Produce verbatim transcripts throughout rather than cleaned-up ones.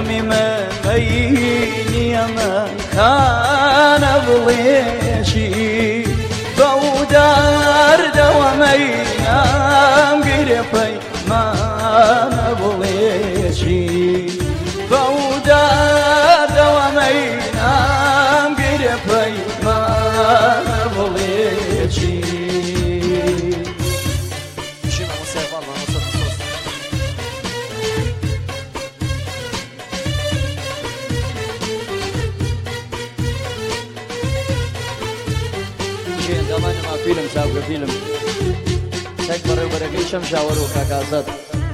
كمي مميني من كان بليشي بودار دوامينا مقرفي ما نبليشي بودار دوامينا مقرفي ما نبليشي شنو مصيبة الله نصر نصر شين دمان ما فيلم سابق فيلم سك برا برا شم شاورو كاكازات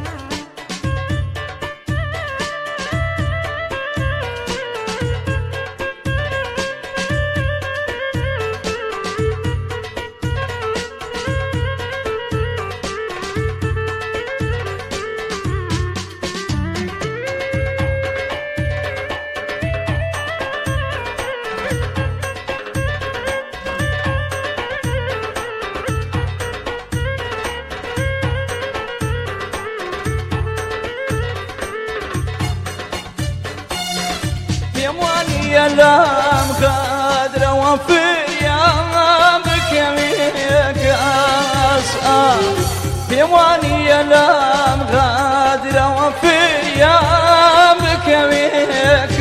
يا لام غادرة وفيا بك يميك أسأل يمواني يا لام غادرة وفيا بك يميك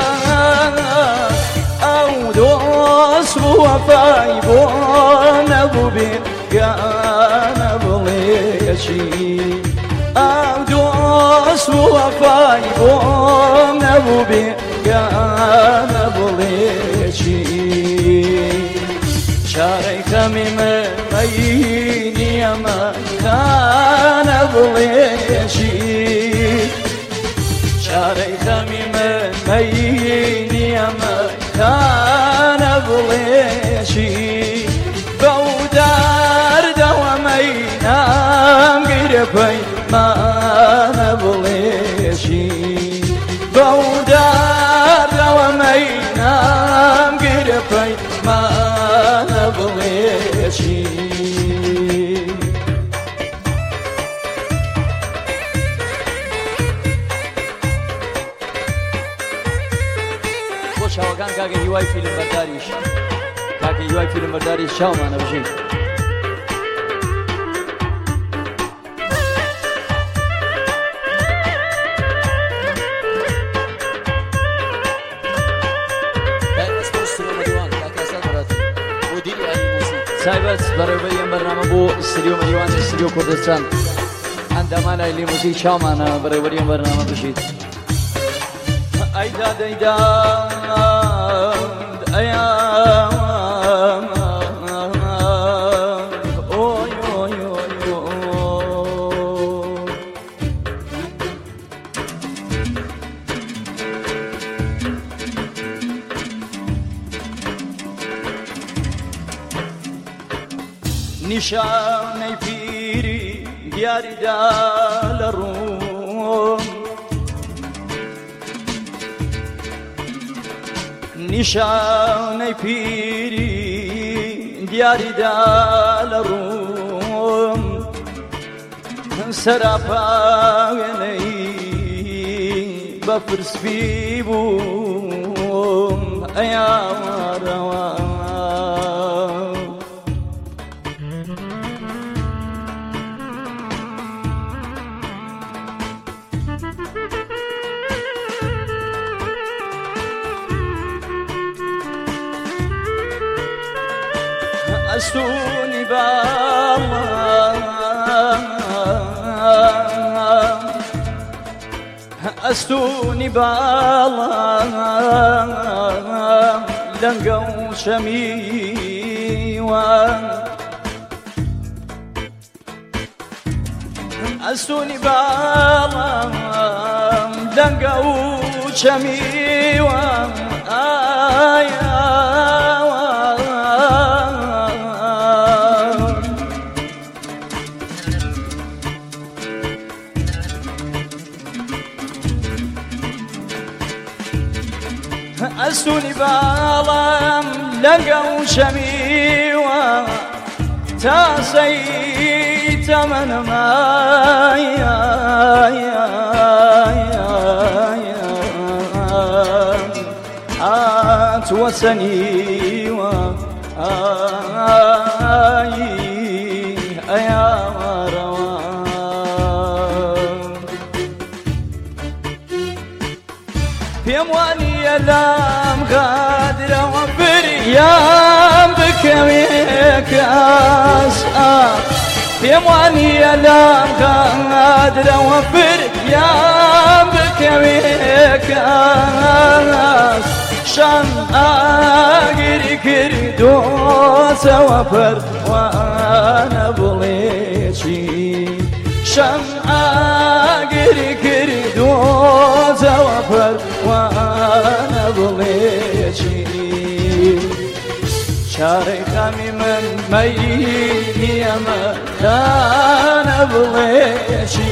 أو دوس وفاي بون أبو بيك أنا بليشي أو دوس وفاي بون أبو بيك كان بليشي شارك من ميني ما كان بليشي شارك من ميني ما كان بليشي بودار دوامينا مقرفي ما نبليشي بودار دوامينا مقرفي ما نبليشي خوش هواکان کاکە هیوای فیلم بەرداریش کاکە هیوای فیلم بەرداری شاومانە بژین سایبەت بەڕێوەبەری ئەم بەرنامە بۆ ئستریۆ مەریوان ئستریۆ کوردستان ئەندامانای لیموزیک چاومانە بەڕێوەبەری ئەم بەرنامە بژیت ئەیدا دەیداد ئەیا ئۆی ئۆی ئۆی نیشانەی پیری دیاریدا لە ڕووم نیشانەی پیری دیاریدا لە ڕووم سەراپا وێنەی بە فرسبی بووم ئەیا وارەوە ئەستوونی باڵام ئەستوونی باڵام لەنگە و شەمیوان ئەستوونی باڵام لەنگە و شەمیوان ئایا ئەستوونی باڵام لەنگە و شەمیوە تاسەی تەمەنەمایە هات وسني وآي أيا روان في أمواني لام غادرة وبريام بكويكاس في أمواني لام غادرة وبريام بكويكاس شان آقري كردو سوفر وانا بليشي شان آقري كردو سوفر وانا بليشي شاركامي من ميني يما انا بليشي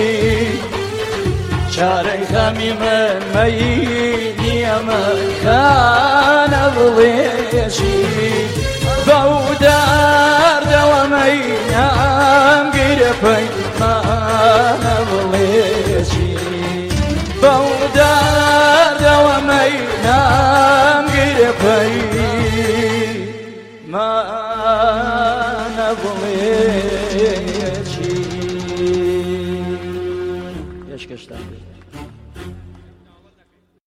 شاركامي من ميني يما كان بليشي بودار دوامينا قرفي ما بليشي بودار دوامينا قرفي ما بليشي يشكشتان